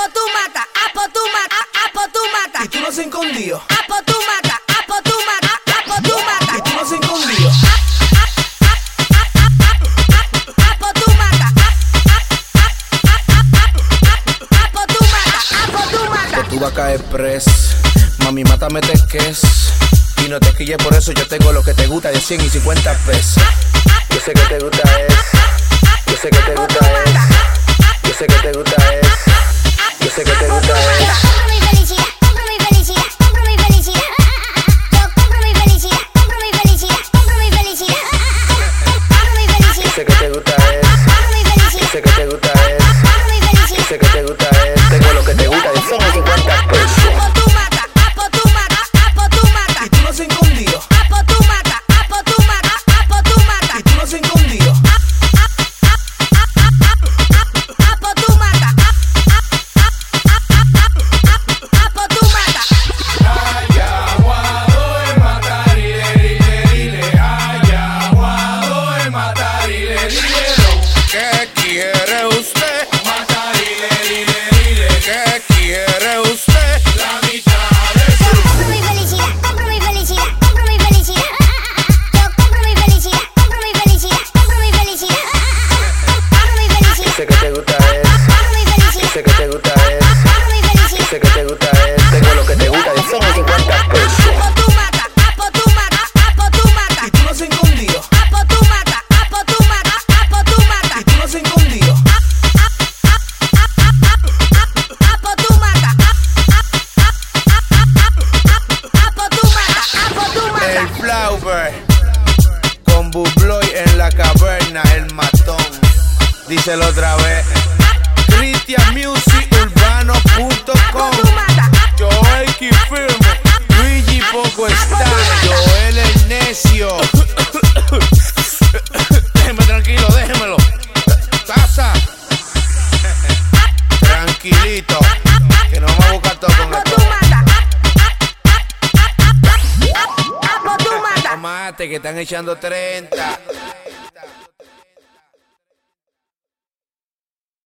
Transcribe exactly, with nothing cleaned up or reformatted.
apo tú mata, apo tú mata, apo tú mata. Y tú no has escondido. Apo tú mata, apo tú mata, apo tú mata. Y tú no has escondido. Apo tú mata, apo tú mata, apo tú mata. Que tú vas a caer pres. Mami, mátame te que es. Y no te quilles por eso, yo tengo lo que te gusta de cien y cincuenta pesos. Yo sé que te gusta es. Yo sé que te gusta es. Yo sé que te gusta es. Yo sé que te gusta es. Compro mi felicidad, compro mi felicidad, compro mi felicidad. Yo compro mi felicidad, compro mi felicidad, compro mi felicidad. Compro mi felicidad. Yo sé que te gusta es. Compro mi Yo felicidad. sé que te gusta es. Compro mi Yo felicidad. sé que te gusta es. Tengo lo que te gusta de cien y cincuenta pesos. Apo tú mata, apo tú mata, apo tú mata. Y tú no has escondido. Apo tú mata, apo tú mata, apo tú mata. Y tú no has escondido. Apo tú mata, apo tú mata. Ay, aguado de matar y le dile, dile. Ay, aguado de matar y le dile. ¿Qué quiere usted? Matar y le dile, dile. ¿Qué quiere usted? La mitad de su. Compro mi felicidad, compro mi felicidad, compro mi felicidad. Yo compro mi felicidad, compro mi felicidad, compro mi felicidad. Compro mi Yo felicidad. sé que te gusta es. Compro mi Yo felicidad. sé que te gusta es. Compro mi Yo felicidad. sé que te gusta es. Tengo lo que te gusta de cien y cincuenta pesos. Apo tú mata, apo tú mata, apo tú mata. Y tú no has escondido. Apo tú mata, apo tú mata, apo tú mata. Y tú no has escondido. Apo tú mata, apo tú mata, apo tú mata. El Flower con Bubloy en la caverna, el matón. Díselo otra vez. Cristian Music Urbano punto com. Joel K Firme, Luigi Poco está, Joel el necio. Déjeme tranquilo, déjemelo. Casa. Tranquilito, que nos vamos a buscar todo con Apo esto. tú mata. Apo tú mata. Mate, que están echando treinta.